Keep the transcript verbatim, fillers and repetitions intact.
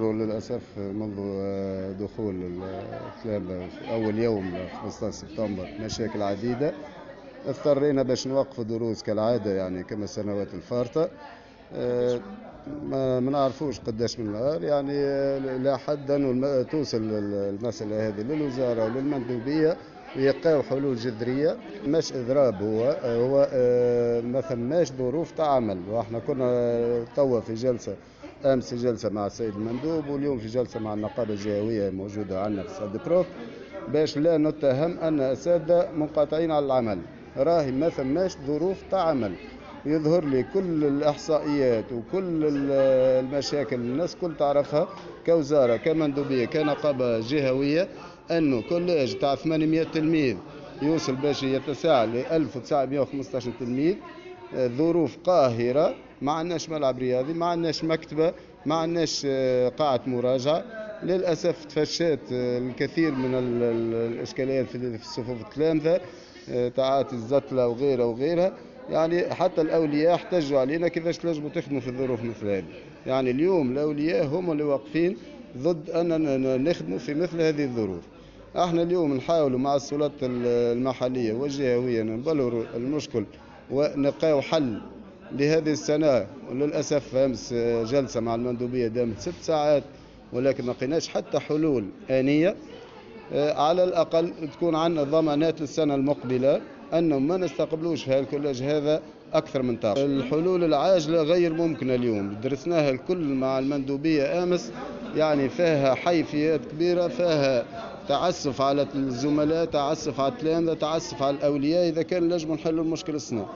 نستمر للأسف منذ دخول التلامذة في أول يوم خمسة عشر سبتمبر مشاكل عديدة. اضطرينا باش نوقف دروس كالعادة يعني كما السنوات الفارطة. ما نعرفوش قداش من نهار يعني لا حد أنه توصل المسألة هذه للوزارة وللمندوبية ويلقاو حلول جذرية. مش إضراب، هو هو ما ثماش ظروف تعمل. واحنا كنا توا في جلسة أمس في جلسة مع السيد المندوب، واليوم في جلسة مع النقابة الجهوية موجودة عندنا في سد بروف، باش لا نتهم أن أساتذة منقطعين على العمل. راهي ما ثماش ظروف تعمل. يظهر لي كل الإحصائيات وكل المشاكل الناس كل تعرفها كوزارة كمندوبية كنقابة جهوية، أنه كولاج تاع ثمانمائة تلميذ يوصل باش يتسع ل ألف وتسعمائة وخمسة عشر تلميذ. ظروف قاهرة، ما عندناش ملعب رياضي، ما عندناش مكتبة، ما عندناش قاعة مراجعة. للأسف تفشت الكثير من الإشكاليات في صفوف التلامذة، تعاطي الزتلة وغيرها وغيرها. يعني حتى الأولياء احتجوا علينا كيفاش تنجموا تخدموا في الظروف مثل هذه. يعني اليوم الأولياء هم اللي واقفين ضد أننا نخدموا في مثل هذه الظروف. احنا اليوم نحاولوا مع السلطات المحلية والجهوية نبلوروا المشكل ونلقاو حل لهذه السنة. وللأسف أمس جلسة مع المندوبية دامت ست ساعات ولكن ما لقيناش حتى حلول آنية. على الأقل تكون عندنا ضمانات للسنة المقبلة أنه ما نستقبلوش في الكولاج هذا أكثر من طاقة. الحلول العاجلة غير ممكنة اليوم، درسناها الكل مع المندوبية أمس. يعني فيها حيثيات كبيرة، فيها تعسف على الزملاء، تعسف على التلامذة، تعسف على الأولياء. إذا كان نجم نحل المشكل السنة